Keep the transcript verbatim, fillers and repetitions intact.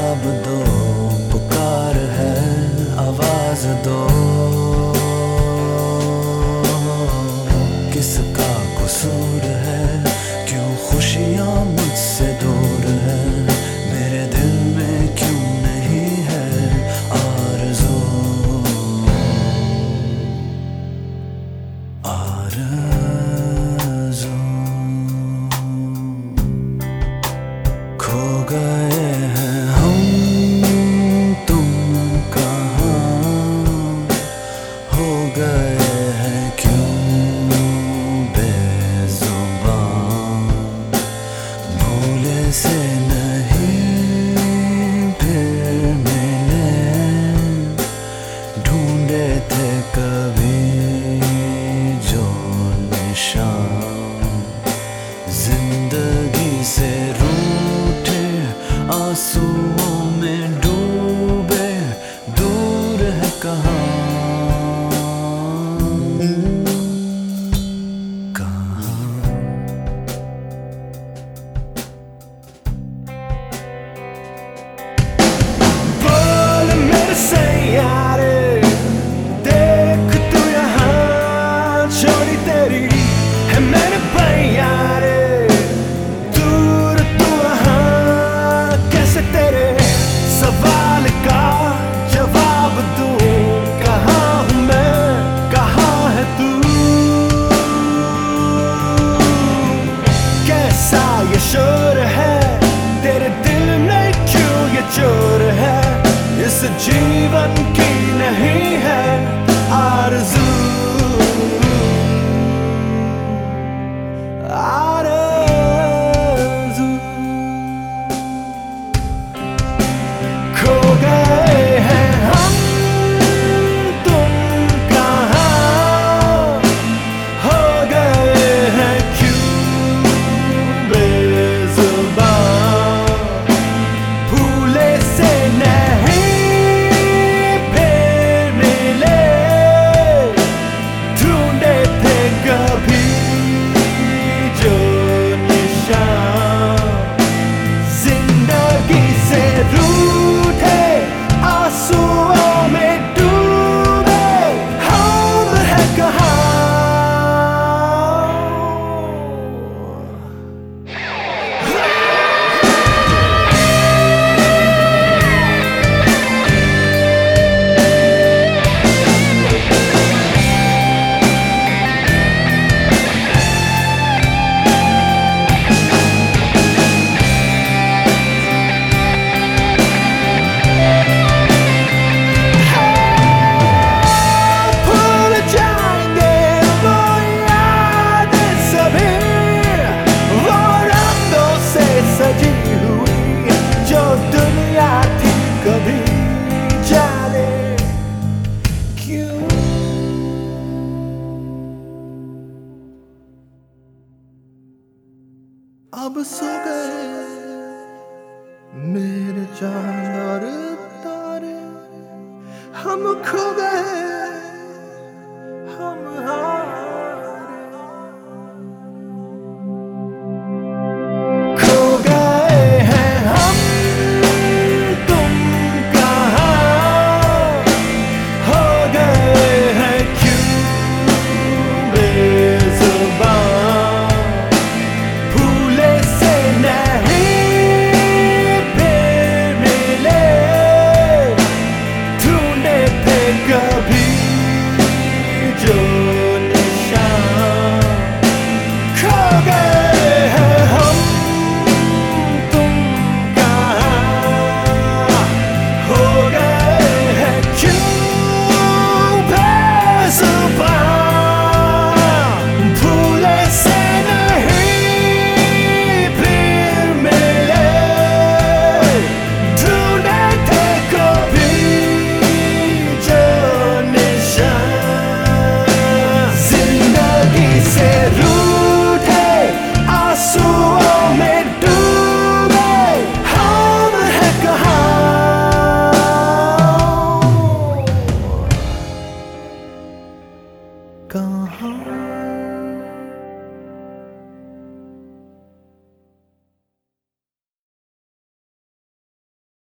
जवाब दो, पुकार है आवाज दो। किसका कसूर है, क्यों खुशियां मुझसे दूर है। मेरे दिल में क्यों नहीं है आरज़ू, आरज़ू। खो गए हैं हम तुम कहाँ, हो गए हैं क्यों बेज़ुबान। भूले से नहीं फिर मिले, ढूंढे थे कभी जो निशान। जिंदगी से रूठे आंसुओं में डूबे, दूर है कहाँ, कहाँ। बोल मेरे से यारे, देख तू यहाँ छोड़ी तेरी है मैंने यारे। दूर तू वहाँ कैसे तेरे सवाल का जवाब दूँ। कहाँ हूँ मैं, कहाँ है तू। कैसा ये शोर है तेरे दिल में, क्यों ये चोर है। इस जीवन की नहीं है आरज़ू, आरज़ू। खो गए हैं हम तुम कहाँ, हो गए हैं क्यों बेज़ुबान। भूले से नहीं फिर मिले, ढूंढे थे कभी जो निशान। जिंदगी से रूठे आंसुओं में डूबे, हम है कहाँ। अब सो गए मेरे चांद और तारे, हम खो गए